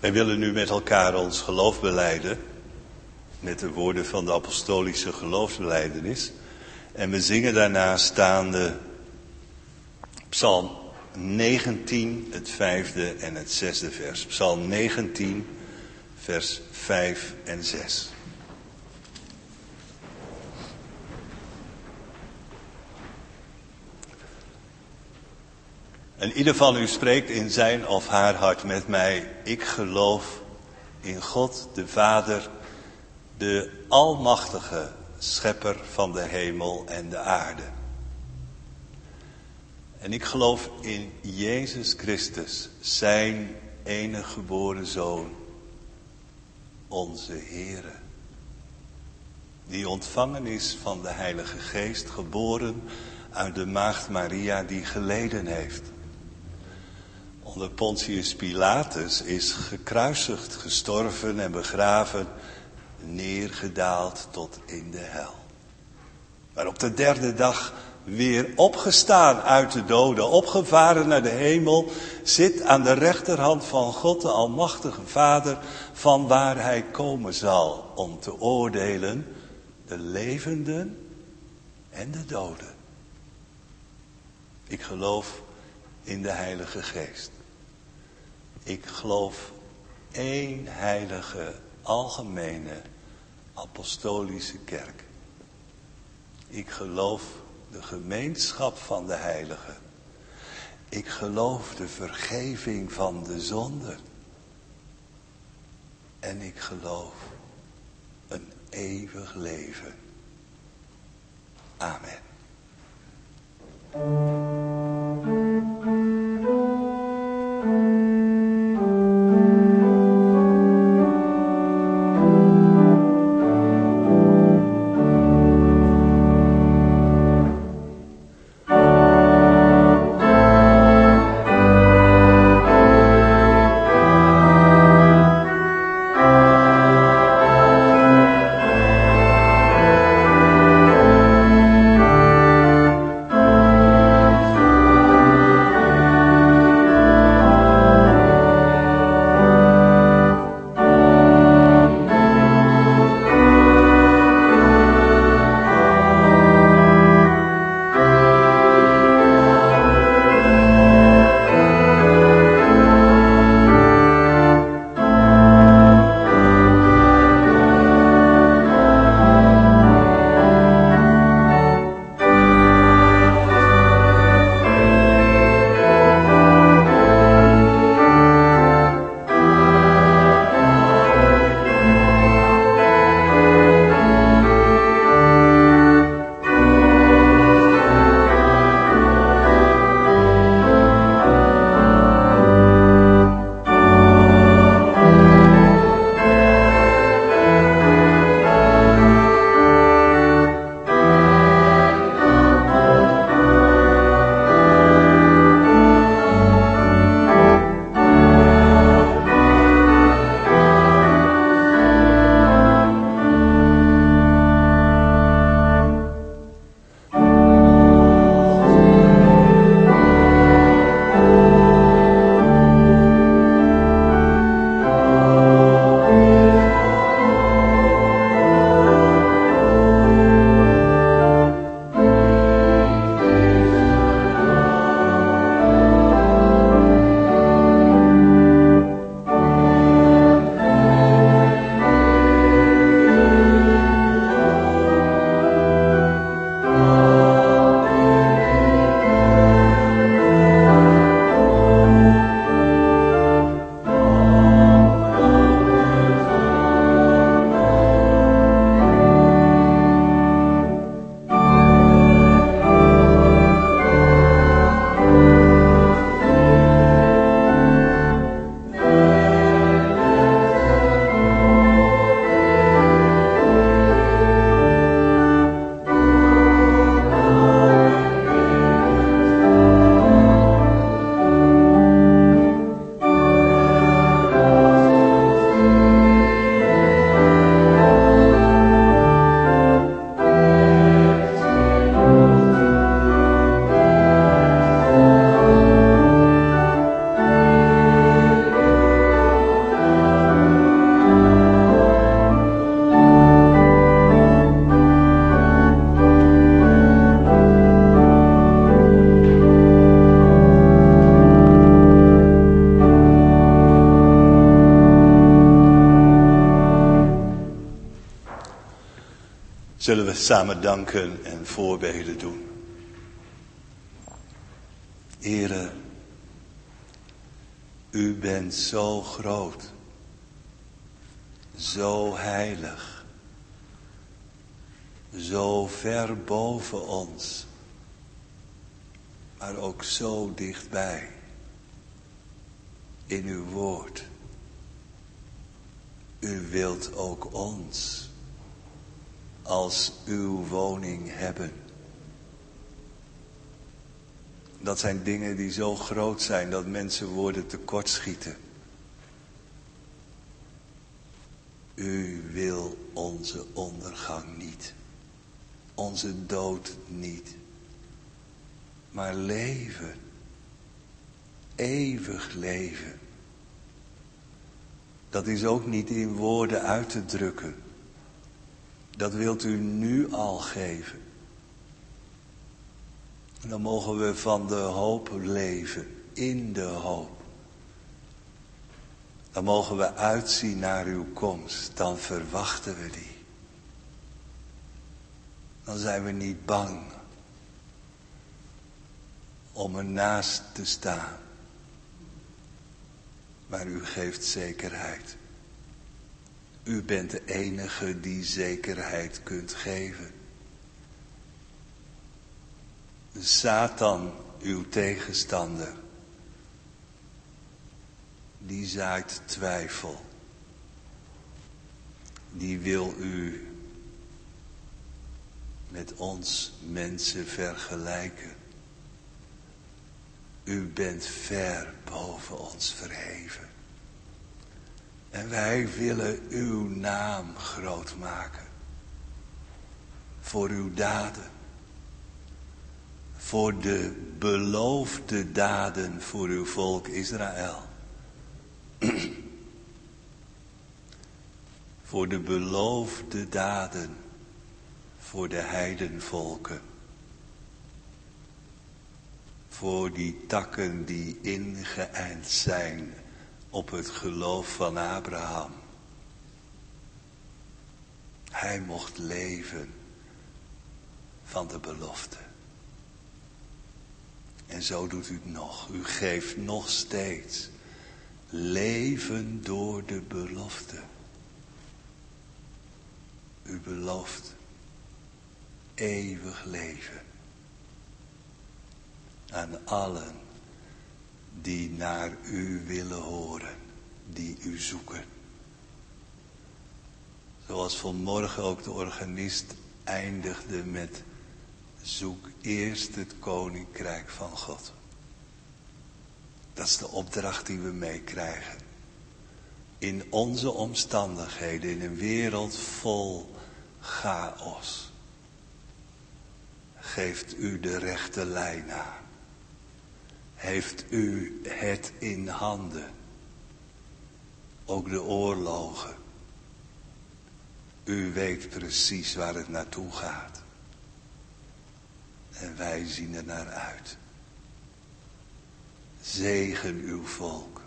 Wij willen nu met elkaar ons geloof belijden. Met de woorden van de apostolische geloofsbelijdenis. En we zingen daarna staande Psalm 19, het 5e en het 6e vers. Psalm 19, vers 5 en 6. En ieder van u spreekt in zijn of haar hart met mij. Ik geloof in God de Vader, de almachtige schepper van de hemel en de aarde. En ik geloof in Jezus Christus, zijn enige geboren Zoon, onze Heere. Die ontvangen is van de Heilige Geest, geboren uit de maagd Maria die geleden heeft. Onder Pontius Pilatus is gekruisigd, gestorven en begraven, neergedaald tot in de hel. Maar op de derde dag weer opgestaan uit de doden, opgevaren naar de hemel, zit aan de rechterhand van God de Almachtige Vader, van waar hij komen zal om te oordelen de levenden en de doden. Ik geloof in de Heilige Geest. Ik geloof één heilige, algemene, apostolische kerk. Ik geloof de gemeenschap van de heiligen. Ik geloof de vergeving van de zonden. En ik geloof een eeuwig leven. Amen. Zullen we samen danken en voorbeden doen. Heere, u bent zo groot, zo heilig, zo ver boven ons, maar ook zo dichtbij in uw woord. U wilt ook ons als uw woning hebben. Dat zijn dingen die zo groot zijn dat mensen woorden tekortschieten. U wil onze ondergang niet, onze dood niet, maar leven, eeuwig leven. Dat is ook niet in woorden uit te drukken. Dat wilt u nu al geven. En dan mogen we van de hoop leven, in de hoop. Dan mogen we uitzien naar uw komst, dan verwachten we die. Dan zijn we niet bang om ernaast te staan. Maar u geeft zekerheid. U bent de enige die zekerheid kunt geven. Satan, uw tegenstander, die zaait twijfel. Die wil u met ons mensen vergelijken. U bent ver boven ons verheven. En wij willen uw naam groot maken. Voor uw daden. Voor de beloofde daden voor uw volk Israël. Voor de beloofde daden voor de heidenvolken. Voor die takken die ingeëind zijn op het geloof van Abraham. Hij mocht leven van de belofte. En zo doet u het nog. U geeft nog steeds leven door de belofte. U belooft eeuwig leven aan allen die naar u willen horen, die u zoeken. Zoals vanmorgen ook de organist eindigde met: zoek eerst het koninkrijk van God. Dat is de opdracht die we meekrijgen. In onze omstandigheden, in een wereld vol chaos, geeft u de rechte lijn aan. Heeft u het in handen. Ook de oorlogen. U weet precies waar het naartoe gaat. En wij zien er naar uit. Zegen uw volk.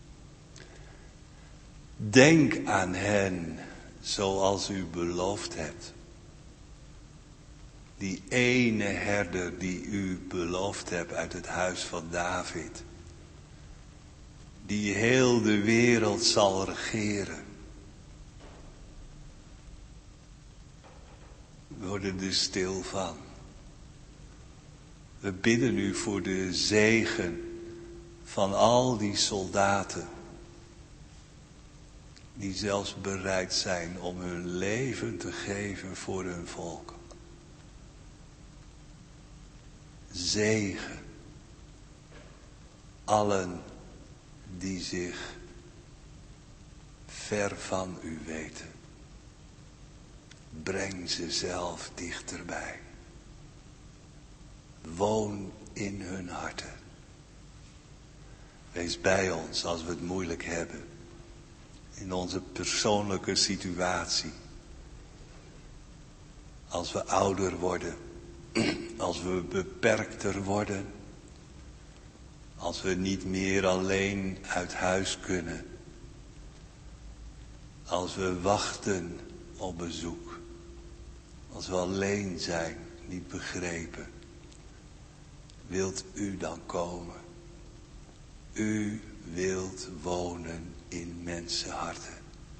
Denk aan hen zoals u beloofd hebt. Die ene herder die u beloofd hebt uit het huis van David. Die heel de wereld zal regeren. We worden er stil van. We bidden u voor de zegen van al die soldaten. Die zelfs bereid zijn om hun leven te geven voor hun volk. Zegen allen die zich ver van u weten. Breng ze zelf dichterbij. Woon in hun harten. Wees bij ons als we het moeilijk hebben. In onze persoonlijke situatie. Als we ouder worden. Als we beperkter worden. Als we niet meer alleen uit huis kunnen. Als we wachten op bezoek. Als we alleen zijn, niet begrepen. Wilt u dan komen? U wilt wonen in mensenharten.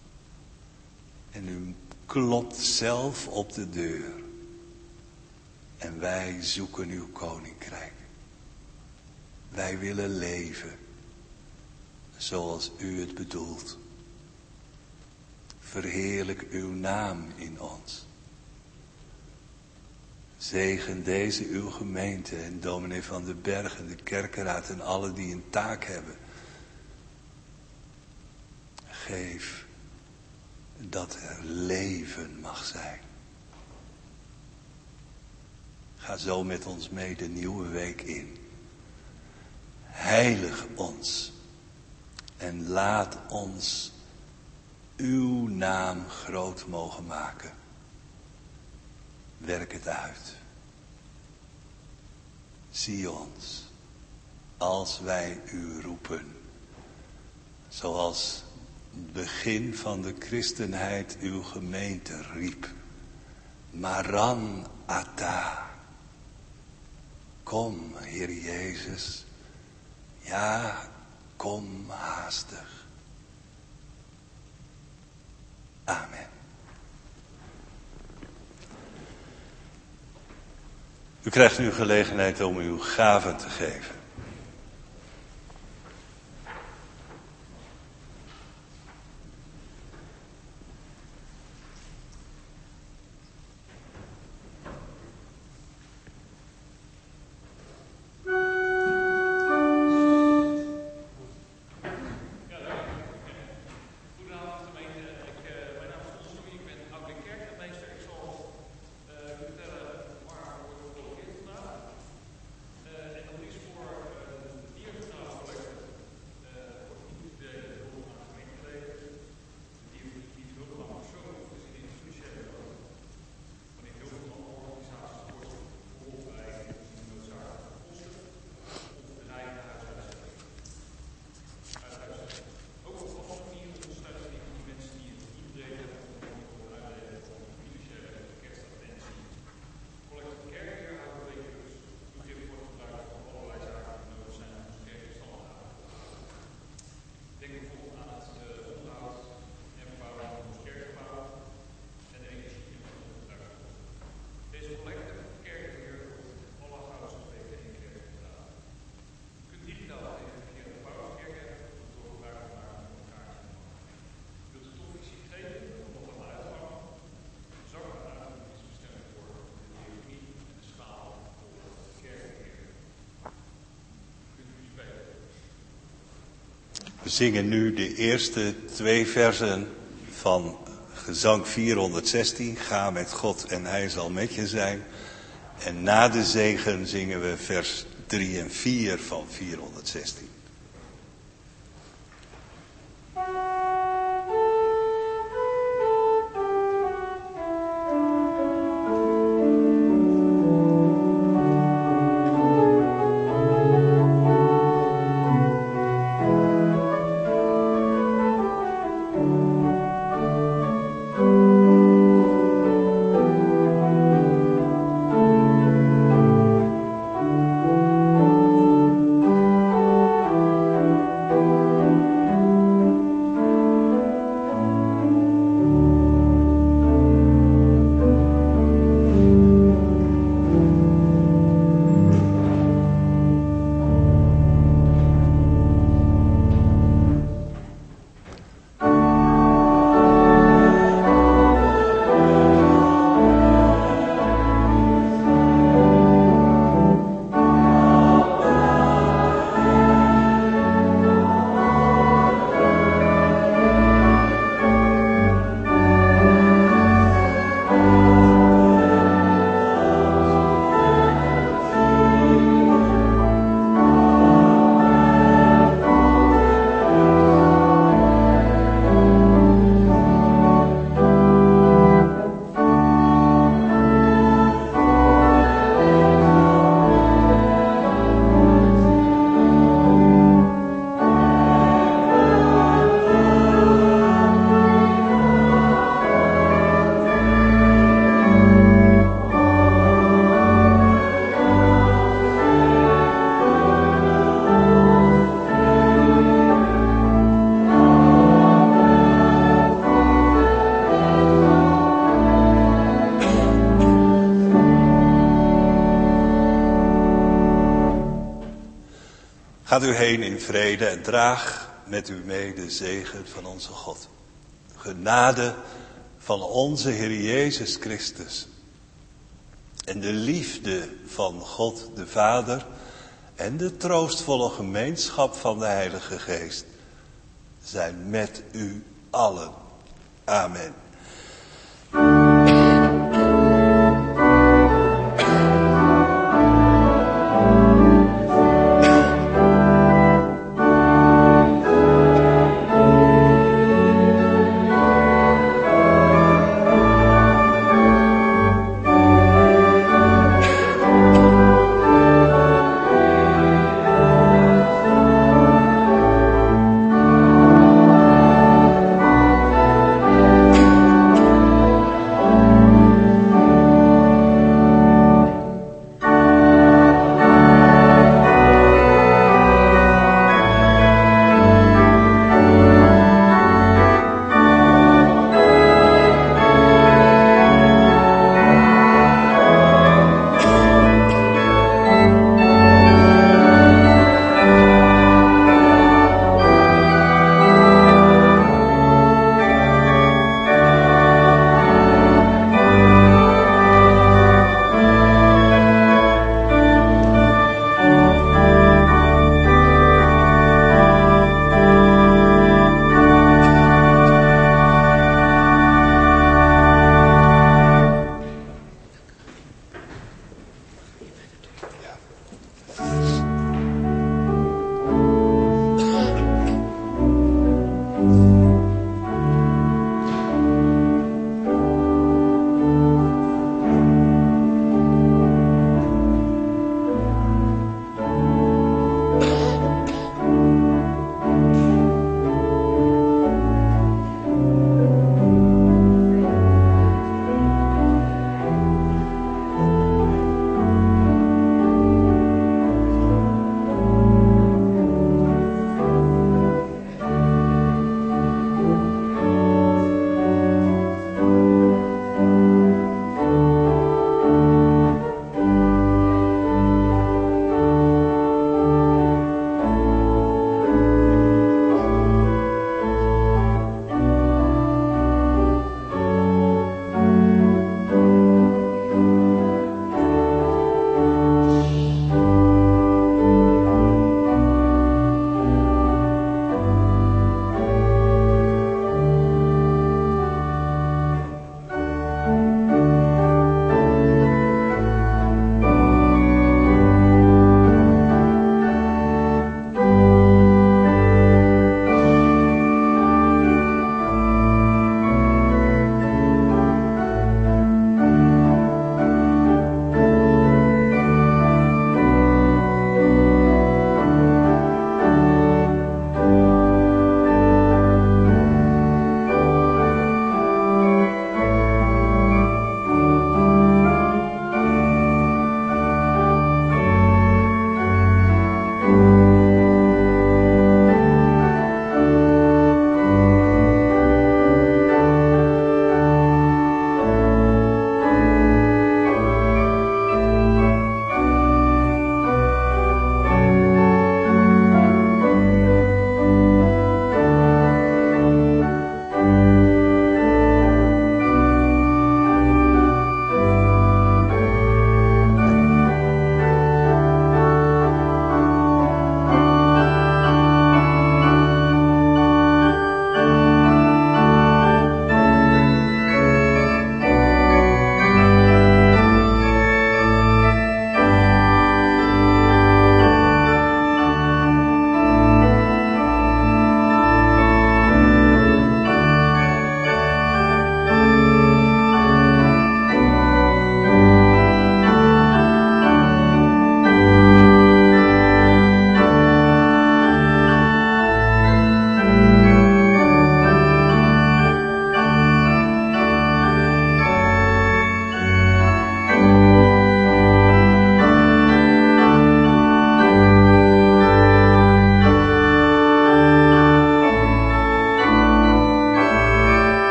En u klopt zelf op de deur. En wij zoeken uw koninkrijk. Wij willen leven zoals u het bedoelt. Verheerlijk uw naam in ons. Zegen deze uw gemeente en dominee Van den Berg en de kerkenraad en alle die een taak hebben. Geef dat er leven mag zijn. Ga zo met ons mee de nieuwe week in. Heilig ons en laat ons uw naam groot mogen maken. Werk het uit. Zie ons als wij u roepen. Zoals het begin van de christenheid uw gemeente riep. Maranatha. Kom, Heer Jezus. Ja, kom haastig. Amen. U krijgt nu gelegenheid om uw gaven te geven. We zingen nu de eerste 2 versen van gezang 416. Ga met God en hij zal met je zijn. En na de zegen zingen we vers 3 en 4 van 416. Gaat u heen in vrede en draag met u mee de zegen van onze God. Genade van onze Heer Jezus Christus. En de liefde van God de Vader en de troostvolle gemeenschap van de Heilige Geest zijn met u allen. Amen.